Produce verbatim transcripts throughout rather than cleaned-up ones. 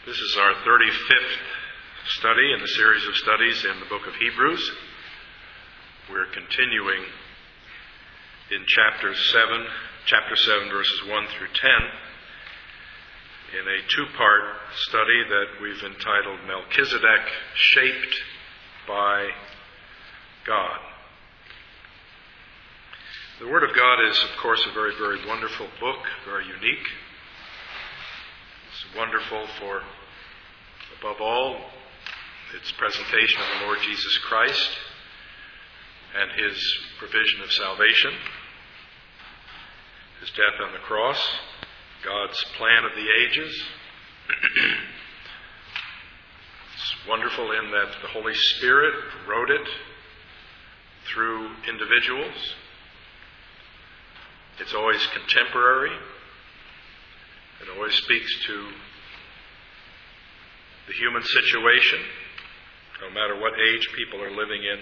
This is our thirty-fifth study in the series of studies in the book of Hebrews. We're continuing in chapter seven, chapter seven, verses one through ten, in a two-part study that we've entitled Melchizedek, Shaped by God. The Word of God is, of course, a very, very wonderful book, very unique. It's wonderful for, above all, its presentation of the Lord Jesus Christ and His provision of salvation, His death on the cross, God's plan of the ages. It's wonderful in that the Holy Spirit wrote it through individuals. It's always contemporary. It always speaks to the human situation, no matter what age people are living in.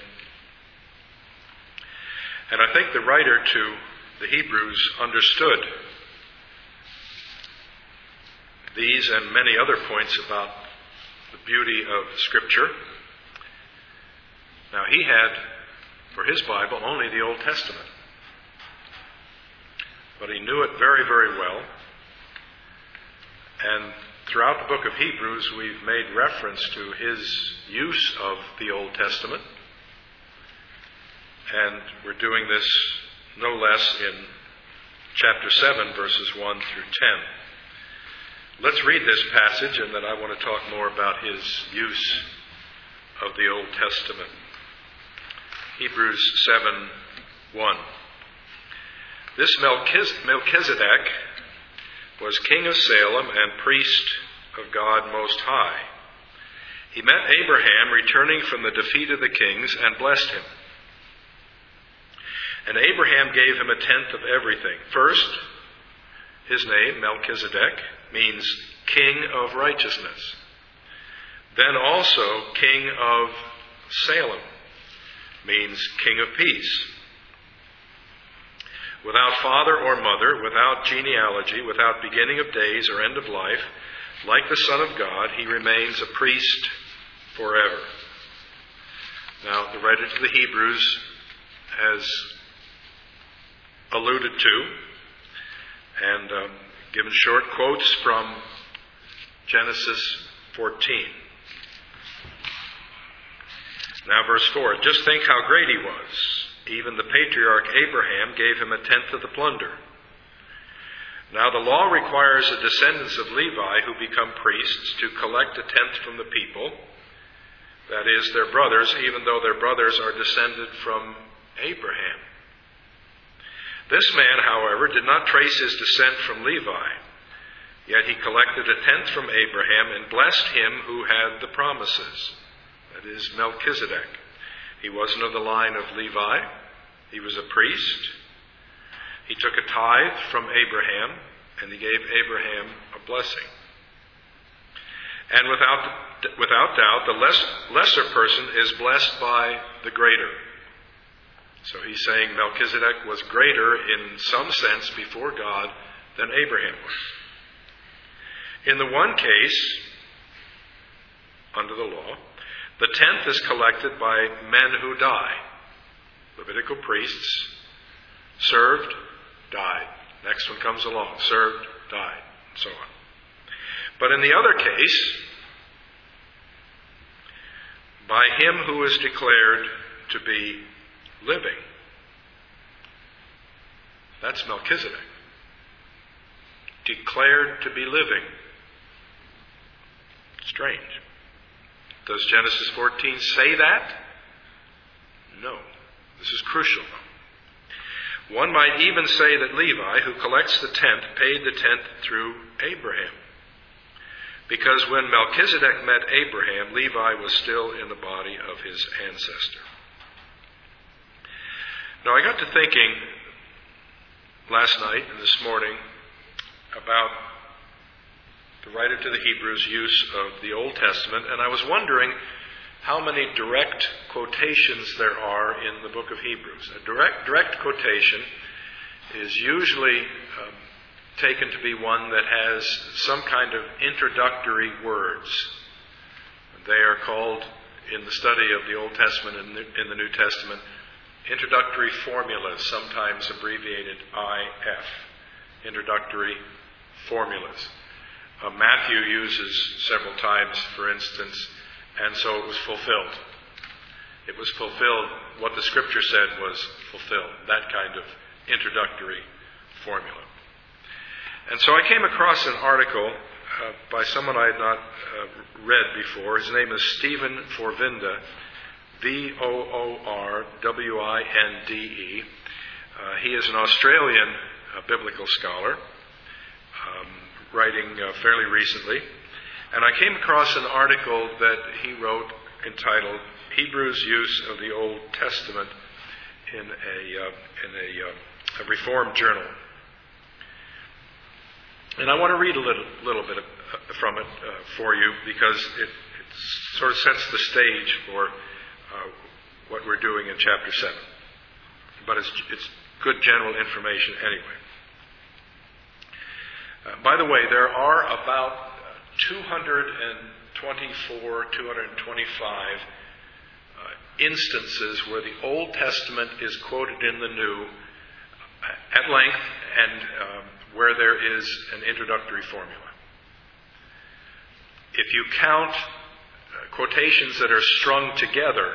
And I think the writer to the Hebrews understood these and many other points about the beauty of Scripture. Now, he had, for his Bible, only the Old Testament. But he knew it very, very well. And throughout the book of Hebrews, we've made reference to his use of the Old Testament. And we're doing this no less in chapter seven, verses one through ten. Let's read this passage, and then I want to talk more about his use of the Old Testament. Hebrews seven one. This Melchizedek was king of Salem and priest of God Most High. He met Abraham returning from the defeat of the kings and blessed him. And Abraham gave him a tenth of everything. First, his name, Melchizedek, means king of righteousness. Then also king of Salem means king of peace. Without father or mother, without genealogy, without beginning of days or end of life, like the Son of God, he remains a priest forever. Now, the writer to the Hebrews has alluded to and um, given short quotes from Genesis fourteen. Now, verse four, just think how great he was. Even the patriarch Abraham gave him a tenth of the plunder. Now the law requires the descendants of Levi who become priests to collect a tenth from the people, that is, their brothers, even though their brothers are descended from Abraham. This man, however, did not trace his descent from Levi, yet he collected a tenth from Abraham and blessed him who had the promises, that is, Melchizedek. He wasn't of the line of Levi. He was a priest. He took a tithe from Abraham, and he gave Abraham a blessing. And without without doubt, the less, lesser person is blessed by the greater. So he's saying Melchizedek was greater in some sense before God than Abraham was. In the one case, under the law, the tenth is collected by men who die. Levitical priests served, died. Next one comes along, served, died, and so on. But in the other case, by him who is declared to be living. That's Melchizedek. Declared to be living. Strange. Does Genesis fourteen say that? No. This is crucial. One might even say that Levi, who collects the tenth, paid the tenth through Abraham. Because when Melchizedek met Abraham, Levi was still in the body of his ancestor. Now, I got to thinking last night and this morning about the writer to the Hebrews' use of the Old Testament, and I was wondering how many direct quotations there are in the book of Hebrews. A direct direct quotation is usually um, taken to be one that has some kind of introductory words. They are called, in the study of the Old Testament and in the New Testament, introductory formulas, sometimes abbreviated I F. Introductory formulas. Uh, Matthew uses several times, for instance, and so it was fulfilled. It was fulfilled. What the Scripture said was fulfilled. That kind of introductory formula. And so I came across an article uh, by someone I had not uh, read before. His name is Stephen Forvinda, V O O R W I N D E. Uh, he is an Australian uh, biblical scholar, um, writing uh, fairly recently. And I came across an article that he wrote entitled Hebrews' Use of the Old Testament in a, uh, in a, uh, a Reformed journal. And I want to read a little, little bit of, uh, from it uh, for you because it, it sort of sets the stage for uh, what we're doing in chapter seven. But it's, it's good general information anyway. Uh, by the way, there are about two hundred twenty-four, two hundred twenty-five uh, instances where the Old Testament is quoted in the New at length and um, where there is an introductory formula. If you count uh, quotations that are strung together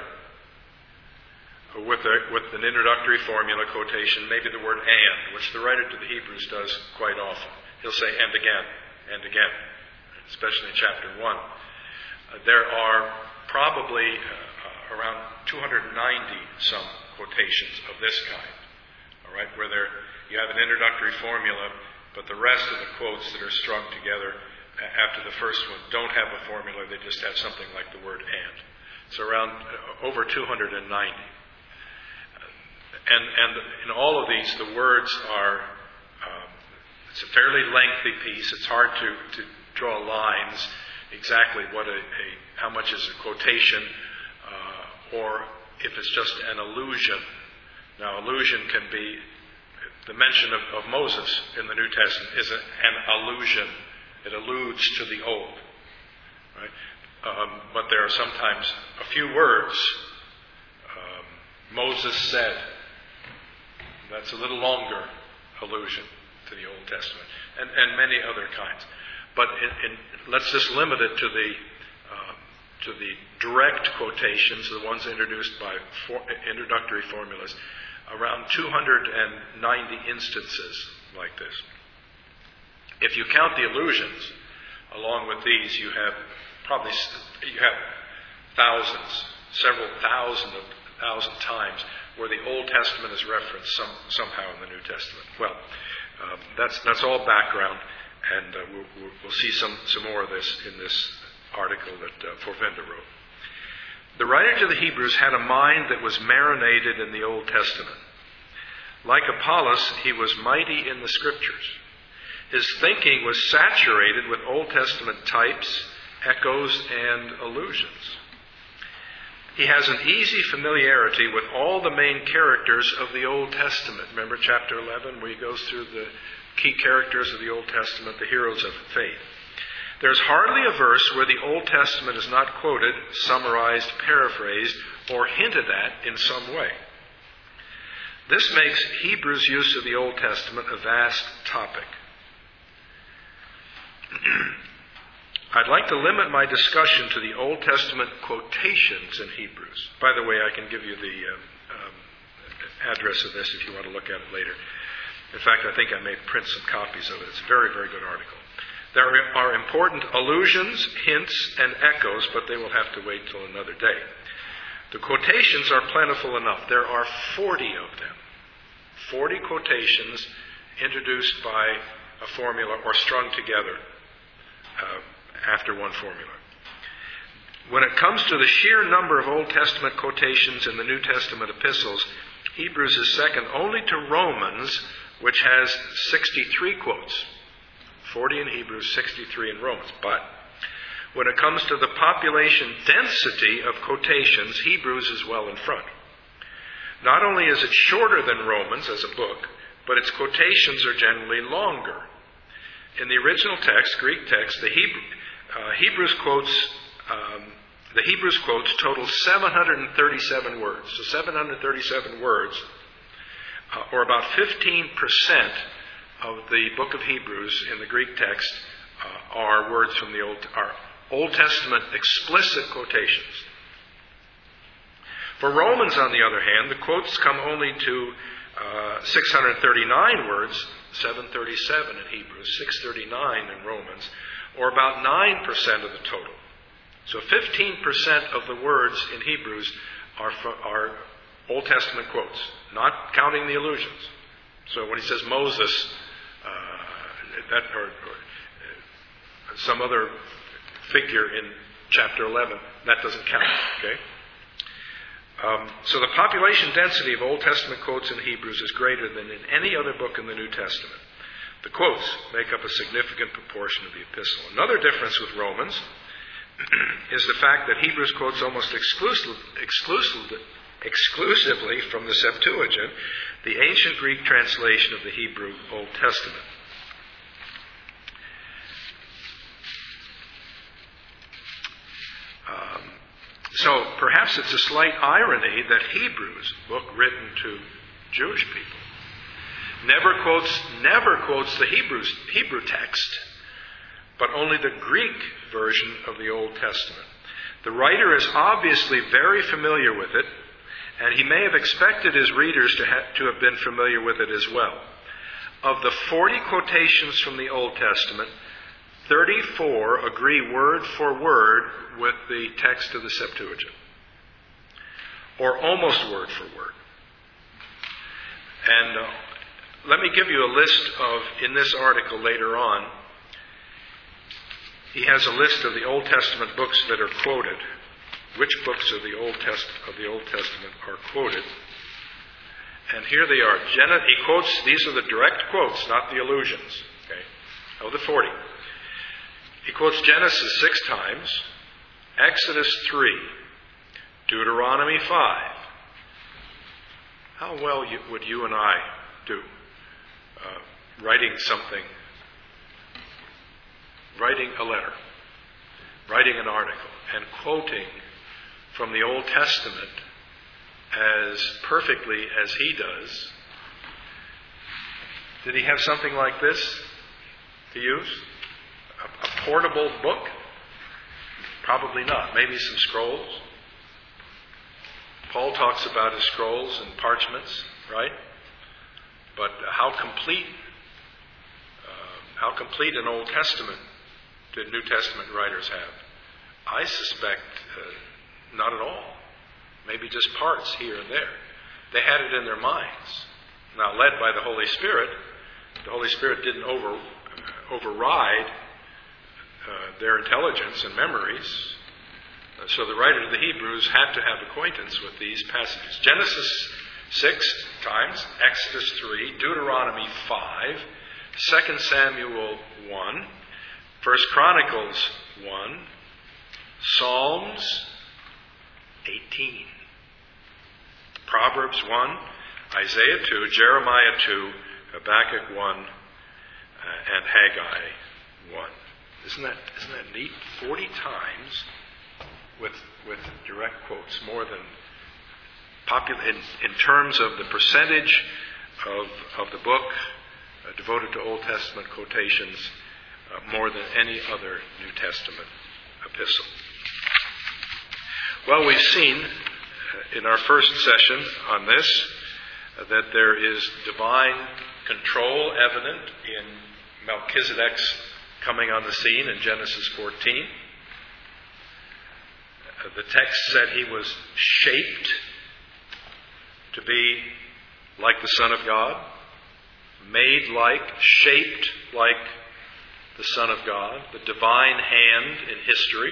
with, a, with an introductory formula quotation, maybe the word and, which the writer to the Hebrews does quite often. He'll say and again, and again, especially in chapter one. Uh, there are probably uh, around two hundred ninety some quotations of this kind. All right, where there you have an introductory formula, but the rest of the quotes that are strung together after the first one don't have a formula, they just have something like the word and. So around uh, over two hundred ninety. Uh, and, and in all of these, the words are, um, it's a fairly lengthy piece. It's hard to, to draw lines exactly what a, a how much is a quotation uh, or if it's just an allusion. Now, allusion can be the mention of, of Moses in the New Testament is a, an allusion. It alludes to the Old. Right? Um, but there are sometimes a few words. Um, Moses said. That's a little longer allusion to the Old Testament. And, and many other kinds. But in, in, let's just limit it to the uh, to the direct quotations, the ones introduced by for, introductory formulas. Around two hundred ninety instances like this. If you count the allusions, along with these, you have probably you have thousands, several thousand of thousand times where the Old Testament is referenced some, somehow in the New Testament. Well, uh, that's that's all background, and uh, we'll, we'll see some some more of this in this article that uh, Forvinda wrote. The writer to the Hebrews had a mind that was marinated in the Old Testament. Like Apollos, he was mighty in the Scriptures. His thinking was saturated with Old Testament types, echoes, and allusions. He has an easy familiarity with all the main characters of the Old Testament. Remember chapter eleven, where he goes through the key characters of the Old Testament, the heroes of faith. There's hardly a verse where the Old Testament is not quoted, summarized, paraphrased, or hinted at in some way. This makes Hebrews' use of the Old Testament a vast topic. I'd like to limit my discussion to the Old Testament quotations in Hebrews. By the way, I can give you the uh, um, address of this if you want to look at it later. In fact, I think I may print some copies of it. It's a very, very good article. There are important allusions, hints, and echoes, but they will have to wait till another day. The quotations are plentiful enough. There are forty of them. forty quotations introduced by a formula or strung together uh, after one formula. When it comes to the sheer number of Old Testament quotations in the New Testament epistles, Hebrews is second only to Romans, which has sixty-three quotes. forty in Hebrews, sixty-three in Romans. But when it comes to the population density of quotations, Hebrews is well in front. Not only is it shorter than Romans as a book, but its quotations are generally longer. in the original text, Greek text, the Hebrew, uh, Hebrews quotes um, the Hebrews quotes total seven hundred thirty-seven words. So seven hundred thirty-seven words, uh, or about fifteen percent of the book of Hebrews in the Greek text, uh, are words from the Old are Old Testament explicit quotations. For Romans, on the other hand, the quotes come only to uh, six hundred thirty-nine words, seven hundred thirty-seven in Hebrews, six hundred thirty-nine in Romans, or about nine percent of the total. So fifteen percent of the words in Hebrews are, are Old Testament quotes, not counting the allusions. So when he says Moses, uh, that or, or uh, some other figure in chapter eleven, that doesn't count, okay? Um, so the population density of Old Testament quotes in Hebrews is greater than in any other book in the New Testament. The quotes make up a significant proportion of the epistle. Another difference with Romans is the fact that Hebrews quotes almost exclusive, exclusive, exclusively from the Septuagint, the ancient Greek translation of the Hebrew Old Testament. Um, So perhaps it's a slight irony that Hebrews, book written to Jewish people, never quotes never quotes the Hebrews, Hebrew text, but only the Greek version of the Old Testament. The writer is obviously very familiar with it, and he may have expected his readers to, ha- to have been familiar with it as well. Of the forty quotations from the Old Testament, thirty-four agree word for word with the text of the Septuagint, or almost word for word. And uh, let me give you a list of, in this article later on, he has a list of the Old Testament books that are quoted. Which books of the Old Test of the Old Testament are quoted? And here they are. Gen- he quotes; these are the direct quotes, not the allusions. Okay, of the forty. He quotes Genesis six times, Exodus three, Deuteronomy five. How well you, would you and I do uh, writing something, writing a letter, writing an article, and quoting from the Old Testament as perfectly as he does? Did he have something like this to use? A, a portable book? Probably not. Maybe some scrolls. Paul talks about his scrolls and parchments, right? But how complete, uh, how complete an Old Testament did New Testament writers have? I suspect uh, not at all. Maybe just parts here and there. They had it in their minds. Now, led by the Holy Spirit, the Holy Spirit didn't over, uh, override uh, their intelligence and memories. Uh, so the writer of the Hebrews had to have acquaintance with these passages. Genesis six times, Exodus three, Deuteronomy five, Second Samuel one, First Chronicles one, Psalms eighteen, Proverbs one, Isaiah two, Jeremiah two, Habakkuk one, uh, and Haggai one. Isn't that isn't that neat? Forty times with with direct quotes, more than popular in, in terms of the percentage of of the book uh, devoted to Old Testament quotations, uh, more than any other New Testament epistle. Well, we've seen uh, in our first session on this uh, that there is divine control evident in Melchizedek's coming on the scene in Genesis fourteen. Uh, the text said he was shaped to be like the Son of God, made like, shaped like the Son of God, the divine hand in history.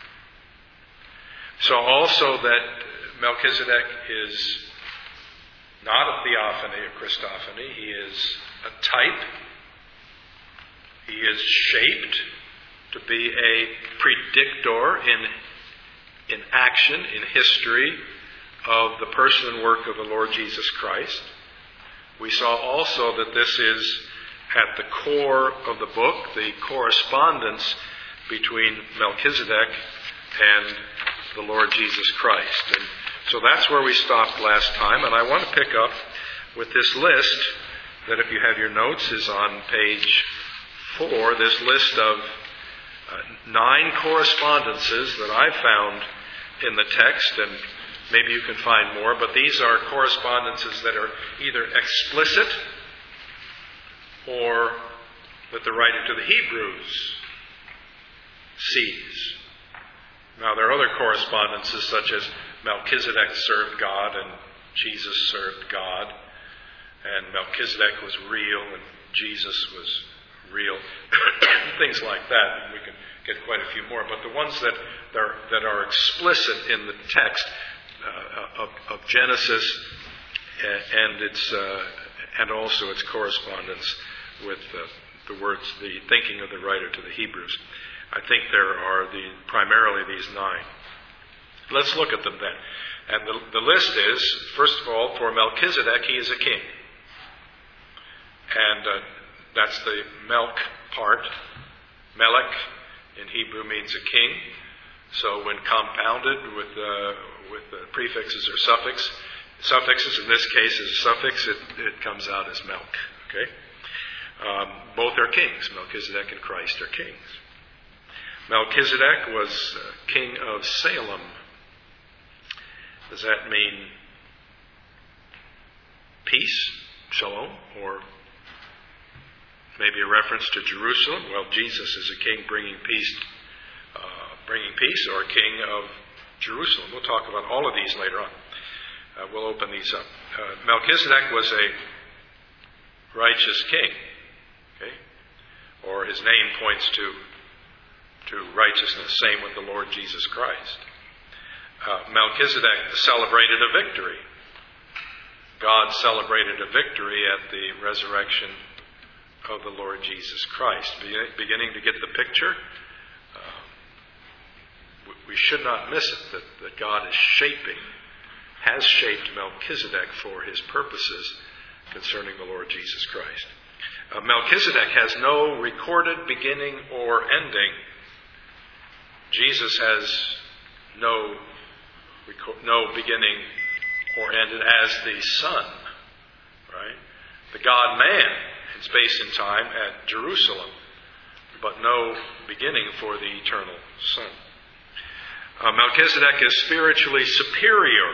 So also that Melchizedek is not a theophany, a Christophany. He is a type. He is shaped to be a predictor in, in action, in history, of the person and work of the Lord Jesus Christ. We saw also that this is at the core of the book, the correspondence between Melchizedek and the Lord Jesus Christ. And so that's where we stopped last time, and I want to pick up with this list that, if you have your notes, is on page four, this list of uh, nine correspondences that I found in the text, and maybe you can find more, but these are correspondences that are either explicit or that the writer to the Hebrews sees. Now, there are other correspondences such as Melchizedek served God and Jesus served God, and Melchizedek was real and Jesus was real, things like that. And we can get quite a few more. But the ones that are, that are explicit in the text uh, of, of Genesis and its uh, and also its correspondence with uh, the words, the thinking of the writer to the Hebrews. I think there are the primarily these nine. Let's look at them then. And the, the list is, first of all, for Melchizedek, he is a king. And uh, that's the Melch part. Melech in Hebrew means a king. So when compounded with uh, with uh, prefixes or suffix, suffixes, in this case is a suffix, it, it comes out as Melch. Okay? Um, both are kings. Melchizedek and Christ are kings. Melchizedek was uh, king of Salem. Does that mean peace, shalom, or maybe a reference to Jerusalem? Well, Jesus is a king bringing peace, uh, bringing peace, or a king of Jerusalem. We'll talk about all of these later on. Uh, we'll open these up. Uh, Melchizedek was a righteous king, okay? Or his name points to to righteousness. Same with the Lord Jesus Christ. Uh, Melchizedek celebrated a victory. God celebrated a victory at the resurrection of the Lord Jesus Christ. Be- beginning to get the picture? Uh, we should not miss it, that, that God is shaping, has shaped Melchizedek for his purposes concerning the Lord Jesus Christ. Uh, Melchizedek has no recorded beginning or ending. Jesus has no no beginning or ended as the Son, right? The God-man in space and time at Jerusalem, but no beginning for the eternal Son. Uh, Melchizedek is spiritually superior,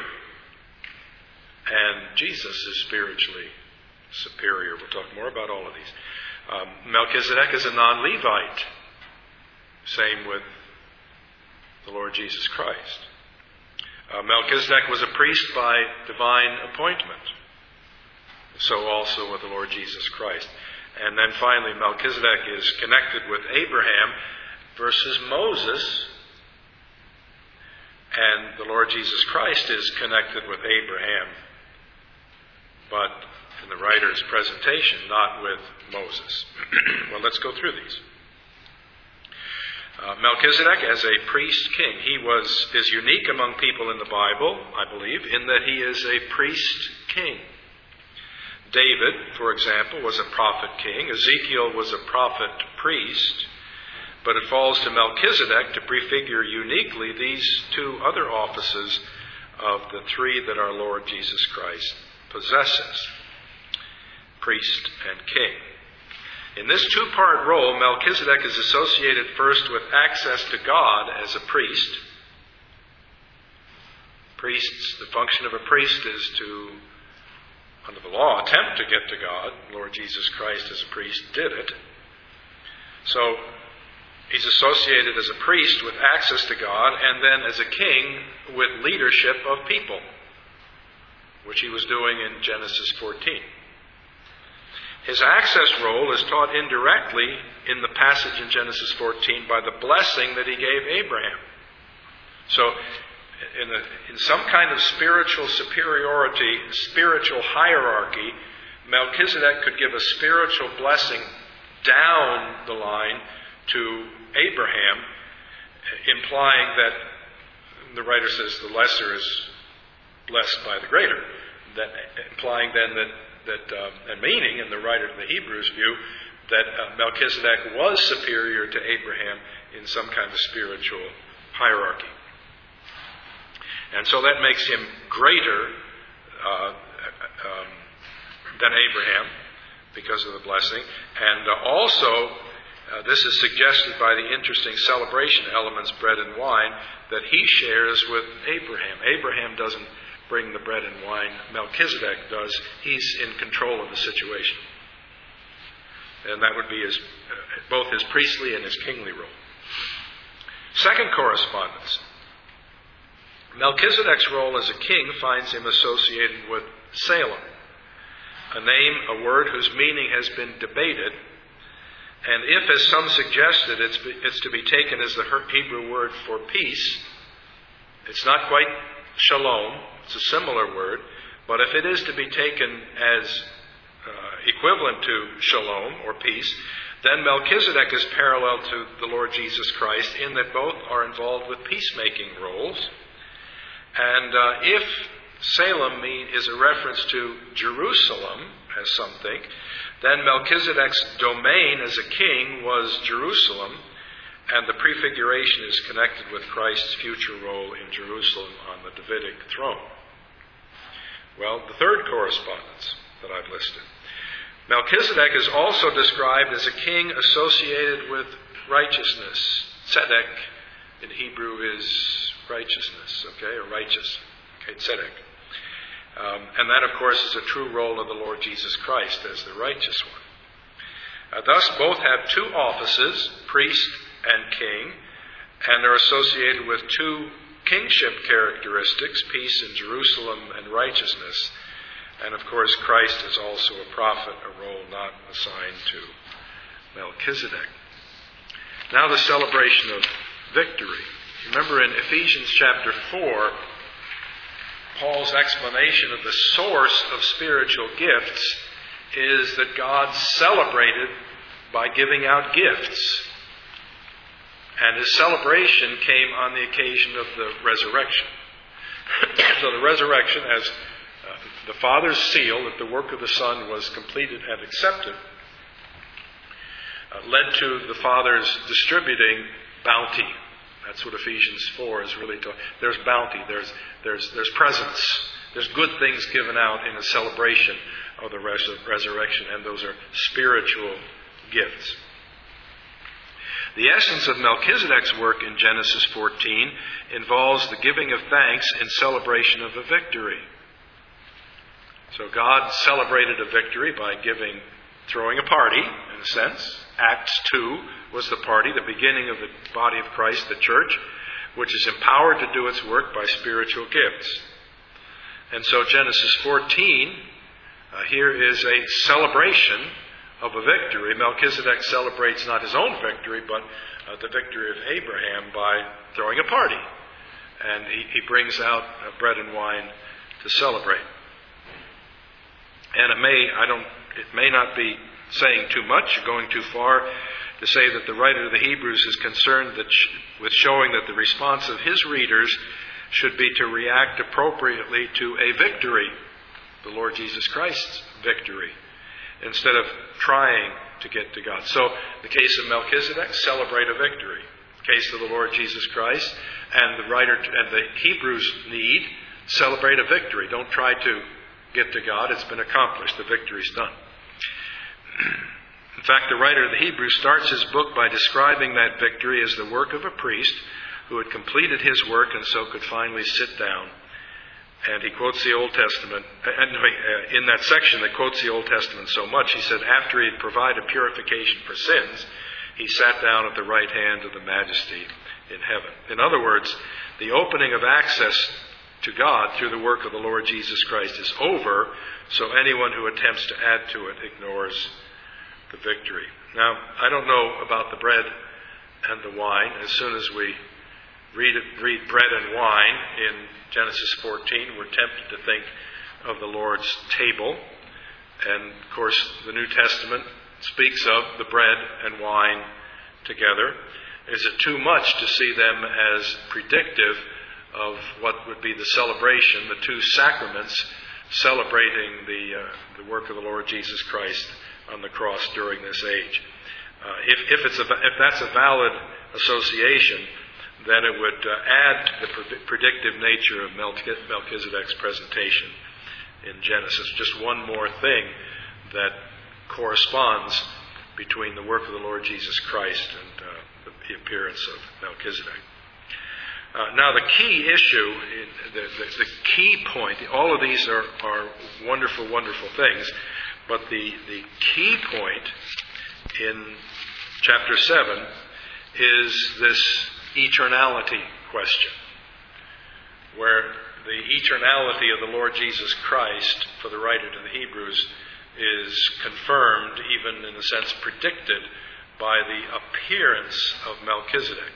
and Jesus is spiritually superior. We'll talk more about all of these. Um, Melchizedek is a non-Levite. Same with the Lord Jesus Christ. Uh, Melchizedek was a priest by divine appointment. So also with the Lord Jesus Christ. And then finally, Melchizedek is connected with Abraham versus Moses. And the Lord Jesus Christ is connected with Abraham, but in the writer's presentation, not with Moses. Well, let's go through these. Uh, Melchizedek, as a priest king, he was is unique among people in the Bible, I believe, in that he is a priest king. David, for example, was a prophet king. Ezekiel was a prophet priest. But it falls to Melchizedek to prefigure uniquely these two other offices of the three that our Lord Jesus Christ possesses: priest and king. In this two-part role, Melchizedek is associated first with access to God as a priest. Priests, the function of a priest is to, under the law, attempt to get to God. Lord Jesus Christ as a priest did it. So he's associated as a priest with access to God, and then as a king with leadership of people, which he was doing in Genesis fourteen. His access role is taught indirectly in the passage in Genesis fourteen by the blessing that he gave Abraham. So, in, a, in some kind of spiritual superiority, spiritual hierarchy, Melchizedek could give a spiritual blessing down the line to Abraham, implying that, the writer says, the lesser is blessed by the greater. That implying then that That, um, and meaning, in the writer of the Hebrews' view, that uh, Melchizedek was superior to Abraham in some kind of spiritual hierarchy. And so that makes him greater uh, um, than Abraham because of the blessing. And uh, also, uh, this is suggested by the interesting celebration elements, bread and wine, that he shares with Abraham. Abraham doesn't bring the bread and wine. Melchizedek does. He's in control of the situation. And that would be his, uh, both his priestly and his kingly role. Second correspondence. Melchizedek's role as a king finds him associated with Salem, a name, a word whose meaning has been debated. And if, as some suggested, it's, it's to be taken as the Hebrew word for peace, it's not quite shalom, it's a similar word, but if it is to be taken as uh, equivalent to shalom or peace, then Melchizedek is parallel to the Lord Jesus Christ in that both are involved with peacemaking roles. And uh, if Salem mean, is a reference to Jerusalem, as some think, then Melchizedek's domain as a king was Jerusalem, and the prefiguration is connected with Christ's future role in Jerusalem on the Davidic throne. Well, the third correspondence that I've listed. Melchizedek is also described as a king associated with righteousness. Tzedek in Hebrew is righteousness, okay, or righteous, okay, tzedek. Um, and that, of course, is a true role of the Lord Jesus Christ as the righteous one. Uh, thus, both have two offices, priest and king, and are associated with two kingship characteristics, peace in Jerusalem and righteousness. And, of course, Christ is also a prophet, a role not assigned to Melchizedek. Now the celebration of victory. Remember in Ephesians chapter four, Paul's explanation of the source of spiritual gifts is that God celebrated by giving out gifts. And his celebration came on the occasion of the resurrection. So the resurrection, as uh, the Father's seal that the work of the Son was completed and accepted, uh, led to the Father's distributing bounty. That's what Ephesians four is really talking. There's bounty, there's there's there's presents, there's good things given out in a celebration of the res- resurrection, and those are spiritual gifts. The essence of Melchizedek's work in Genesis fourteen involves the giving of thanks in celebration of a victory. So God celebrated a victory by giving, throwing a party, in a sense. Acts two was the party, the beginning of the body of Christ, the church, which is empowered to do its work by spiritual gifts. And so Genesis fourteen, uh, here is a celebration of a victory. Melchizedek celebrates not his own victory, but uh, the victory of Abraham by throwing a party. And he, he brings out uh, bread and wine to celebrate. And it may, I don't, it may not be saying too much, going too far, to say that the writer of the Hebrews is concerned that sh- with showing that the response of his readers should be to react appropriately to a victory, the Lord Jesus Christ's victory, instead of trying to get to God. So, the case of Melchizedek, celebrate a victory. The case of the Lord Jesus Christ, and the writer and the Hebrews need, celebrate a victory. Don't try to get to God. It's been accomplished. The victory's done. In fact, the writer of the Hebrews starts his book by describing that victory as the work of a priest who had completed his work and so could finally sit down. And he quotes the Old Testament. And in that section that quotes the Old Testament so much, he said, after he had provided purification for sins, he sat down at the right hand of the Majesty in heaven. In other words, the opening of access to God through the work of the Lord Jesus Christ is over, so anyone who attempts to add to it ignores the victory. Now, I don't know about the bread and the wine. As soon as we read, read bread and wine in Genesis fourteen, we're tempted to think of the Lord's table. And, of course, the New Testament speaks of the bread and wine together. Is it too much to see them as predictive of what would be the celebration, the two sacraments celebrating the uh, the work of the Lord Jesus Christ on the cross during this age. Uh, if, if, it's a, if that's a valid association, then it would uh, add to the pre- predictive nature of Melchizedek's presentation in Genesis. Just one more thing that corresponds between the work of the Lord Jesus Christ and uh, the appearance of Melchizedek. Uh, now, the key issue, the, the, the key point, all of these are, are wonderful, wonderful things, but the, the key point in chapter seven is this eternality question, where the eternality of the Lord Jesus Christ, for the writer to the Hebrews, is confirmed, even in a sense predicted, by the appearance of Melchizedek.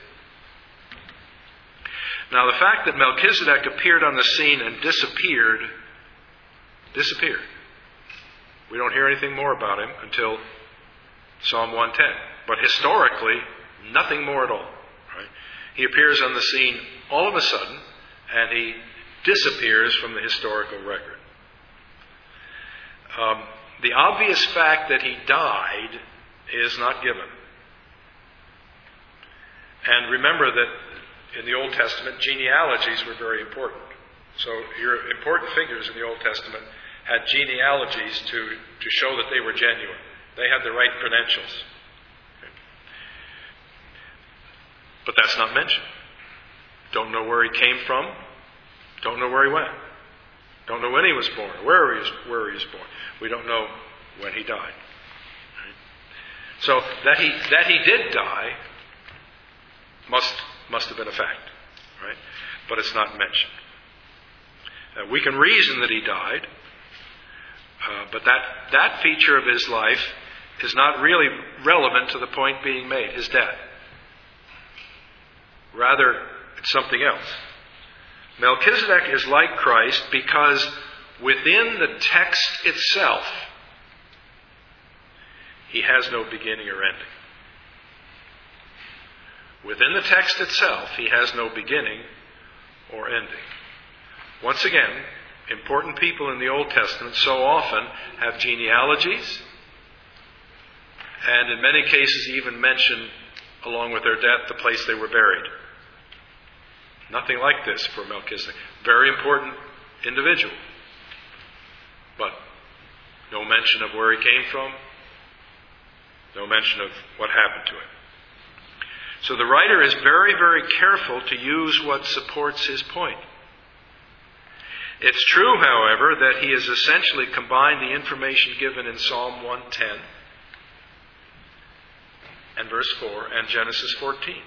Now, the fact that Melchizedek appeared on the scene and disappeared, disappeared. We don't hear anything more about him until Psalm one ten. But historically, nothing more at all. Right? He appears on the scene all of a sudden, and he disappears from the historical record. Um, the obvious fact that he died is not given. And remember that in the Old Testament, genealogies were very important. So your important figures in the Old Testament had genealogies to, to show that they were genuine. They had the right credentials. But that's not mentioned. Don't know where he came from. Don't know where he went. Don't know when he was born, or where he was, where he was born. We don't know when he died. So that he that he did die must must have been a fact, right? But it's not mentioned. Uh, we can reason that he died, uh, but that that feature of his life is not really relevant to the point being made, his death. Rather, it's something else. Melchizedek is like Christ because within the text itself, he has no beginning or ending. Within the text itself, he has no beginning or ending. Once again, important people in the Old Testament so often have genealogies, and in many cases even mention, along with their death, the place they were buried. Nothing like this for Melchizedek. Very important individual. But no mention of where he came from. No mention of what happened to him. So the writer is very, very careful to use what supports his point. It's true, however, that he has essentially combined the information given in Psalm one ten and verse four and Genesis fourteen.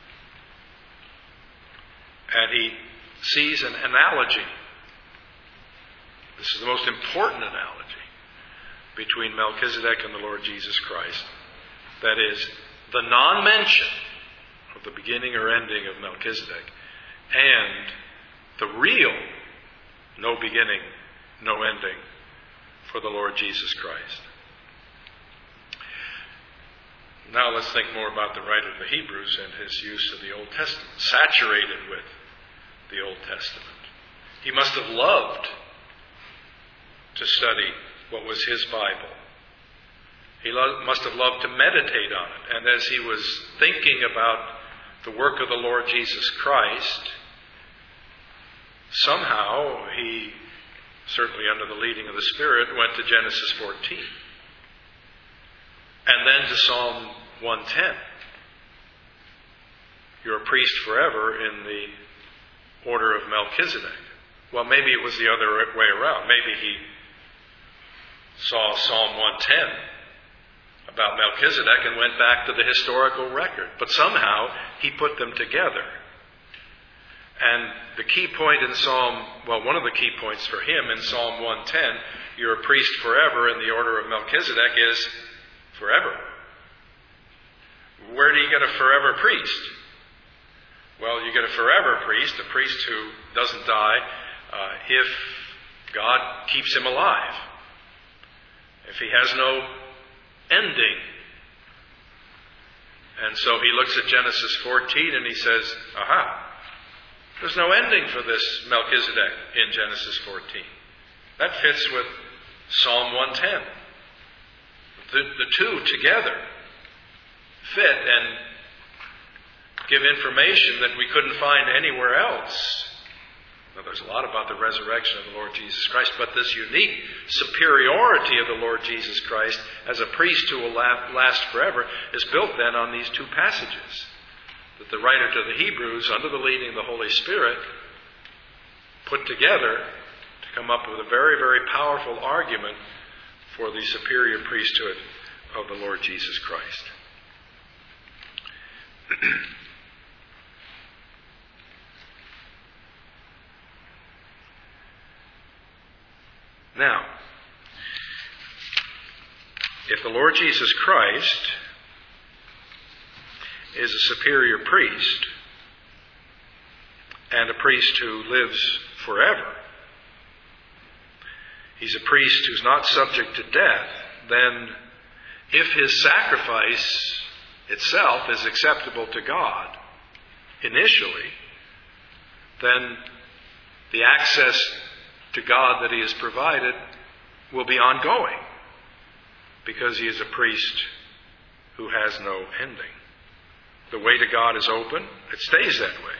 And he sees an analogy. This is the most important analogy between Melchizedek and the Lord Jesus Christ. That is, the non-mention of the beginning or ending of Melchizedek and the real no beginning, no ending for the Lord Jesus Christ. Now let's think more about the writer of the Hebrews and his use of the Old Testament, saturated with the Old Testament. He must have loved to study what was his Bible. He lo- must have loved to meditate on it. And as he was thinking about the work of the Lord Jesus Christ, somehow he, certainly under the leading of the Spirit, went to Genesis fourteen. And then to Psalm one ten. You're a priest forever in the order of Melchizedek. Well, maybe it was the other way around. Maybe he saw Psalm one ten about Melchizedek and went back to the historical record. But somehow he put them together. And the key point in Psalm, well, one of the key points for him in Psalm one ten, you're a priest forever in the order of Melchizedek, is forever. Where do you get a forever priest? Well, you get a forever priest, a priest who doesn't die uh, if God keeps him alive. If he has no ending. And so he looks at Genesis fourteen and he says, aha, there's no ending for this Melchizedek in Genesis fourteen. That fits with Psalm one ten. the, the two together fit and give information that we couldn't find anywhere else. Now, there's a lot about the resurrection of the Lord Jesus Christ, but this unique superiority of the Lord Jesus Christ as a priest who will last forever is built then on these two passages that the writer to the Hebrews, under the leading of the Holy Spirit, put together to come up with a very, very powerful argument for the superior priesthood of the Lord Jesus Christ. Now, if the Lord Jesus Christ is a superior priest and a priest who lives forever, he's a priest who's not subject to death, then if his sacrifice itself is acceptable to God initially, then the access to God that he has provided will be ongoing, because he is a priest who has no ending. The way to God is open. It stays that way.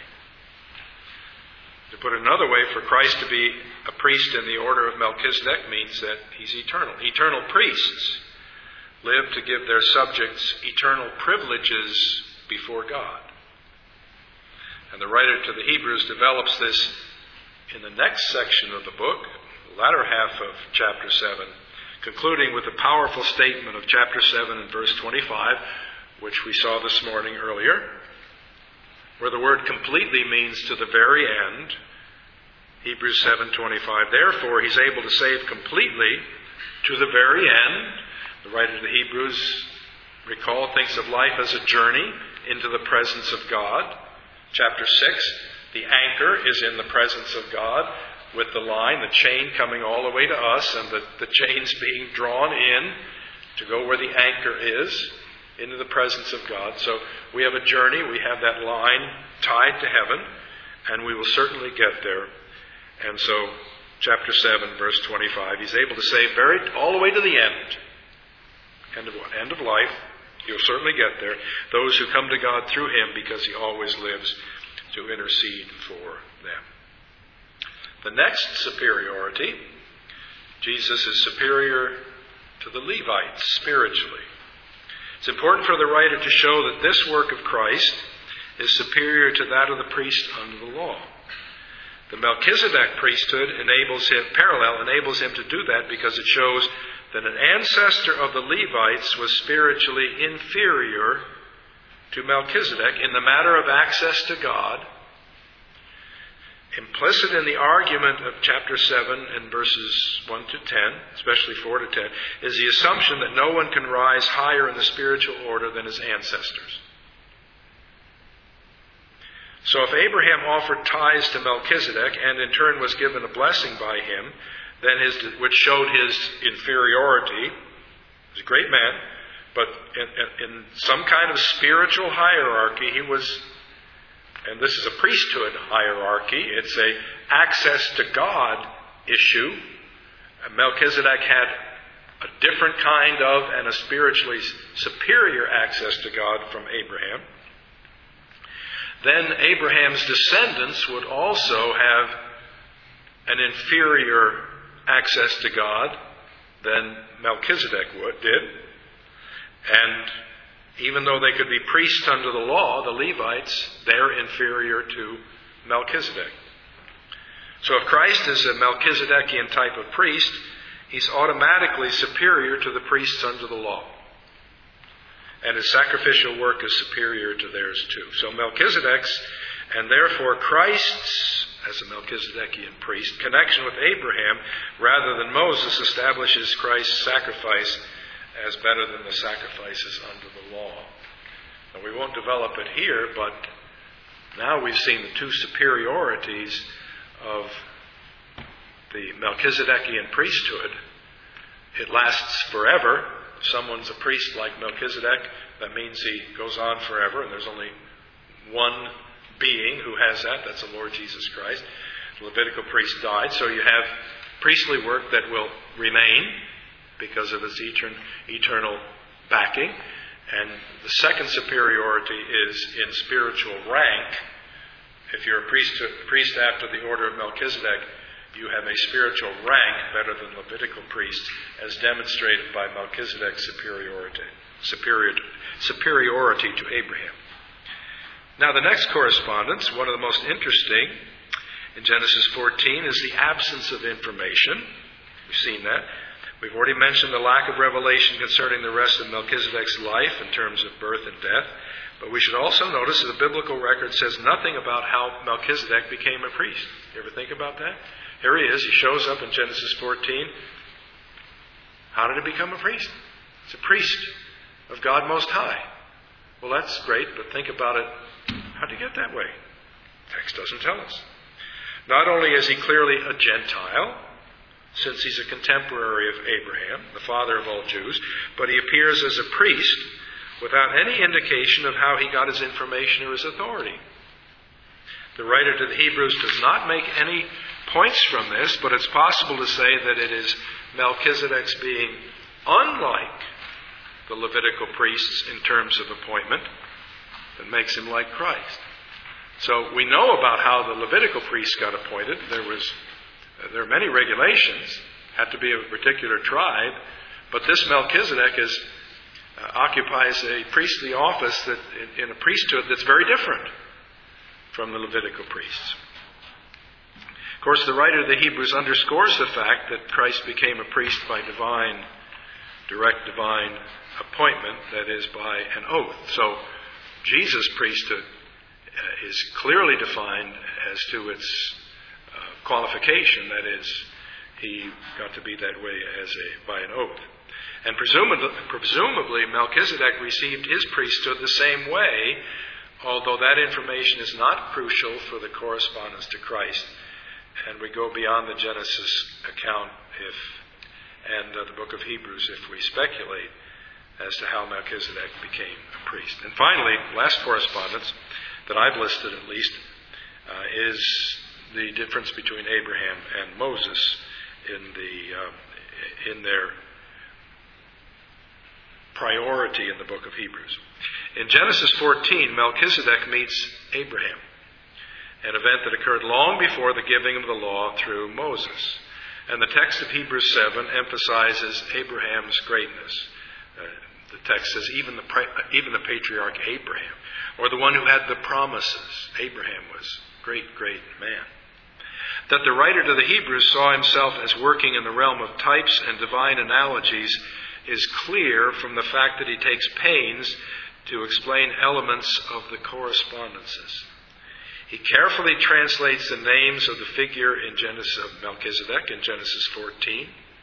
To put it another way, for Christ to be a priest in the order of Melchizedek means that he's eternal. Eternal priests live to give their subjects eternal privileges before God. And the writer to the Hebrews develops this in the next section of the book, the latter half of chapter seven, concluding with the powerful statement of chapter seven and verse twenty-five, which we saw this morning earlier, where the word completely means to the very end. Hebrews seven twenty-five, therefore he's able to save completely to the very end. The writer of the Hebrews, recall, thinks of life as a journey into the presence of God. Chapter six, the anchor is in the presence of God, with the line, the chain coming all the way to us, and the, the chains being drawn in to go where the anchor is, into the presence of God. So we have a journey, we have that line tied to heaven, and we will certainly get there. And so, chapter seven, verse twenty-five, he's able to save very all the way to the end. End of what? End of life. You'll certainly get there. Those who come to God through him, because he always lives to intercede for them. The next superiority, Jesus is superior to the Levites spiritually. It's important for the writer to show that this work of Christ is superior to that of the priest under the law. The Melchizedek priesthood enables him, parallel enables him to do that, because it shows that an ancestor of the Levites was spiritually inferior to Melchizedek in the matter of access to God. Implicit in the argument of chapter seven and verses one to ten, especially four to ten, is the assumption that no one can rise higher in the spiritual order than his ancestors. So if Abraham offered tithes to Melchizedek and in turn was given a blessing by him, then his, which showed his inferiority, he was a great man, but in, in, in some kind of spiritual hierarchy, he was, and this is a priesthood hierarchy, it's a access to God issue. Melchizedek had a different kind of and a spiritually superior access to God from Abraham. Then Abraham's descendants would also have an inferior access to God than Melchizedek would, did. And even though they could be priests under the law, the Levites, they're inferior to Melchizedek. So if Christ is a Melchizedekian type of priest, he's automatically superior to the priests under the law. And his sacrificial work is superior to theirs too. So Melchizedek's, and therefore Christ's, as a Melchizedekian priest, connection with Abraham rather than Moses establishes Christ's sacrifice as better than the sacrifices under the law. Now, we won't develop it here, but now we've seen the two superiorities of the Melchizedekian priesthood. It lasts forever. If someone's a priest like Melchizedek, that means he goes on forever, and there's only one being who has that. That's the Lord Jesus Christ. The Levitical priest died, so you have priestly work that will remain. because of its etern- eternal backing. And the second superiority is in spiritual rank. If you're a priest, priest after the order of Melchizedek, you have a spiritual rank better than Levitical priests, as demonstrated by Melchizedek's superiority, superior, superiority to Abraham. Now, the next correspondence, one of the most interesting in Genesis fourteen, is the absence of information. We've seen that. We've already mentioned the lack of revelation concerning the rest of Melchizedek's life in terms of birth and death. But we should also notice that the biblical record says nothing about how Melchizedek became a priest. You ever think about that? Here he is. He shows up in Genesis fourteen. How did he become a priest? He's a priest of God Most High. Well, that's great, but think about it. How did he get that way? The text doesn't tell us. Not only is he clearly a Gentile, since he's a contemporary of Abraham, the father of all Jews, but he appears as a priest without any indication of how he got his information or his authority. The writer to the Hebrews does not make any points from this, but it's possible to say that it is Melchizedek's being unlike the Levitical priests in terms of appointment that makes him like Christ. So we know about how the Levitical priests got appointed. There was, uh, there are many regulations, had to be of a particular tribe, but this Melchizedek is, uh, occupies a priestly office that in, in a priesthood that's very different from the Levitical priests. Of course, the writer of the Hebrews underscores the fact that Christ became a priest by divine, direct divine appointment, that is, by an oath. So Jesus' priesthood uh, is clearly defined as to its uh, qualification, that is, he got to be that way as a by an oath. And presumably, presumably Melchizedek received his priesthood the same way, although that information is not crucial for the correspondence to Christ. And we go beyond the Genesis account if, and uh, the book of Hebrews if we speculate as to how Melchizedek became a priest. And finally, last correspondence that I've listed at least uh, is the difference between Abraham and Moses in the uh, in their priority in the book of Hebrews. In Genesis fourteen, Melchizedek meets Abraham, an event that occurred long before the giving of the law through Moses. And the text of Hebrews seven emphasizes Abraham's greatness. Uh, the text says even the even the patriarch Abraham, or the one who had the promises. Abraham was a great, great man. That the writer to the Hebrews saw himself as working in the realm of types and divine analogies is clear from the fact that he takes pains to explain elements of the correspondences. He carefully translates the names of the figure in Genesis of Melchizedek in Genesis fourteen.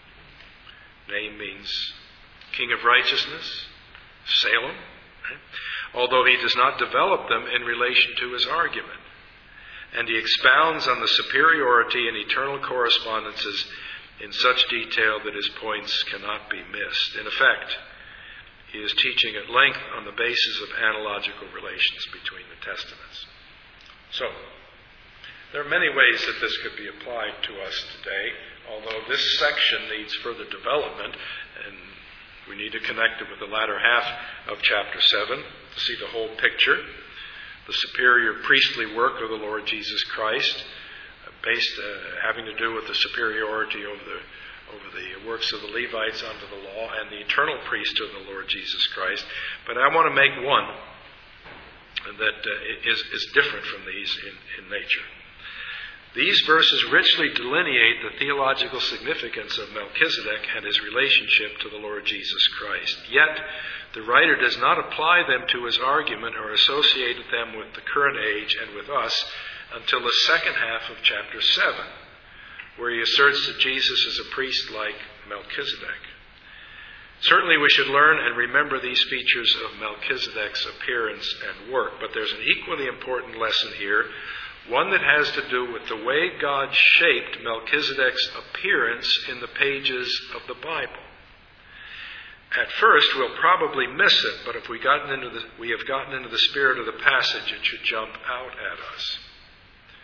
Name means King of Righteousness, Salem, right? Although he does not develop them in relation to his argument. And he expounds on the superiority and eternal correspondences in such detail that his points cannot be missed. In effect, he is teaching at length on the basis of analogical relations between the Testaments. So, there are many ways that this could be applied to us today, although this section needs further development, and we need to connect it with the latter half of chapter seven to see the whole picture, the superior priestly work of the Lord Jesus Christ, based uh, having to do with the superiority over the over the works of the Levites under the law, and the eternal priesthood of the Lord Jesus Christ. But I want to make one that uh, is, is different from these in, in nature. These verses richly delineate the theological significance of Melchizedek and his relationship to the Lord Jesus Christ. Yet, the writer does not apply them to his argument or associate them with the current age and with us until the second half of chapter seven, where he asserts that Jesus is a priest like Melchizedek. Certainly we should learn and remember these features of Melchizedek's appearance and work, but there's an equally important lesson here, one that has to do with the way God shaped Melchizedek's appearance in the pages of the Bible. At first, we'll probably miss it, but if we, gotten into the, we have gotten into the spirit of the passage, it should jump out at us.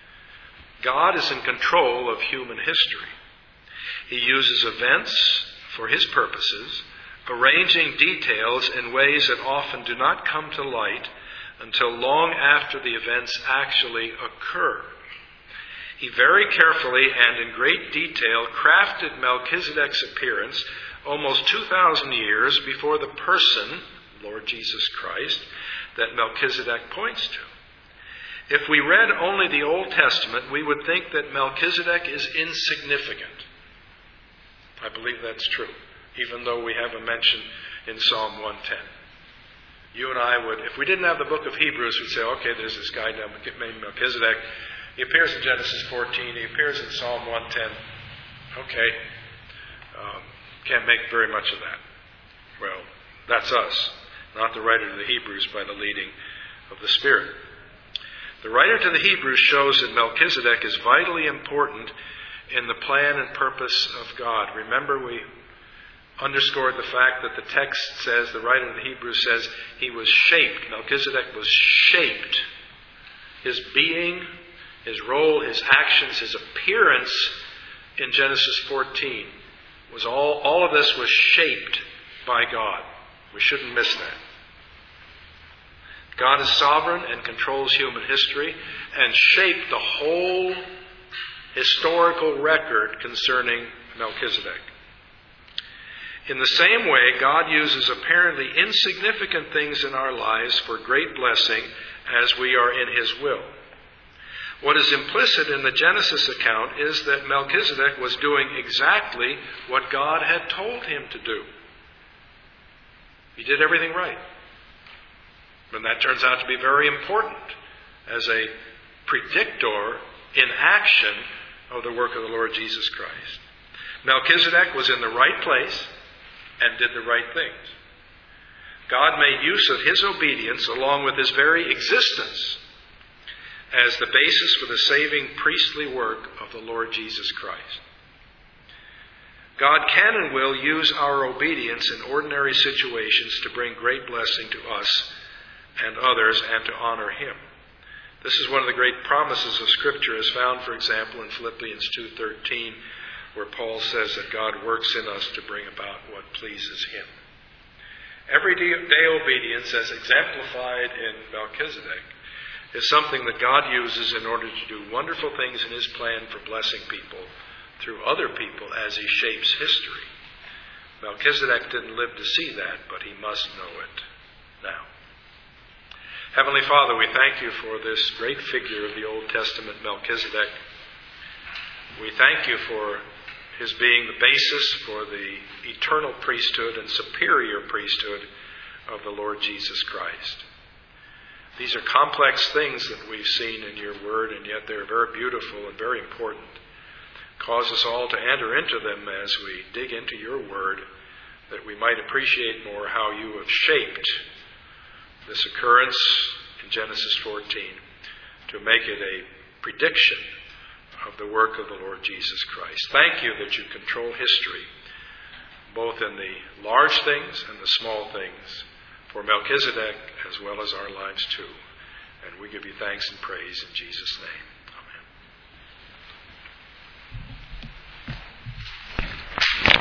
God is in control of human history. He uses events, for his purposes, arranging details in ways that often do not come to light until long after the events actually occur. He very carefully and in great detail crafted Melchizedek's appearance almost two thousand years before the person, Lord Jesus Christ, that Melchizedek points to. If we read only the Old Testament, we would think that Melchizedek is insignificant. I believe that's true, even though we have a mention in Psalm one ten. You and I would, if we didn't have the book of Hebrews, we'd say, okay, there's this guy named Melchizedek. He appears in Genesis fourteen. He appears in Psalm one ten. Okay. Um, can't make very much of that. Well, that's us, not the writer to the Hebrews by the leading of the Spirit. The writer to the Hebrews shows that Melchizedek is vitally important in the plan and purpose of God. Remember, we underscored the fact that the text says, the writer of the Hebrews says, he was shaped. Melchizedek was shaped. His being, his role, his actions, his appearance in Genesis fourteen was all, all of this was shaped by God. We shouldn't miss that. God is sovereign and controls human history and shaped the whole historical record concerning Melchizedek. In the same way, God uses apparently insignificant things in our lives for great blessing as we are in His will. What is implicit in the Genesis account is that Melchizedek was doing exactly what God had told him to do. He did everything right. And that turns out to be very important as a predictor in action of the work of the Lord Jesus Christ. Melchizedek was in the right place and did the right things. God made use of his obedience along with his very existence as the basis for the saving priestly work of the Lord Jesus Christ. God can and will use our obedience in ordinary situations to bring great blessing to us and others and to honor Him. This is one of the great promises of Scripture, as found, for example, in Philippians two thirteen, where Paul says that God works in us to bring about what pleases Him. Everyday obedience, as exemplified in Melchizedek, is something that God uses in order to do wonderful things in His plan for blessing people through other people as He shapes history. Melchizedek didn't live to see that, but he must know it now. Heavenly Father, we thank You for this great figure of the Old Testament, Melchizedek. We thank You for his being the basis for the eternal priesthood and superior priesthood of the Lord Jesus Christ. These are complex things that we've seen in Your Word, and yet they're very beautiful and very important. Cause us all to enter into them as we dig into Your Word, that we might appreciate more how You have shaped this occurrence in Genesis fourteen to make it a prediction of the work of the Lord Jesus Christ. Thank You that You control history, both in the large things and the small things, for Melchizedek as well as our lives too. And we give You thanks and praise in Jesus' name.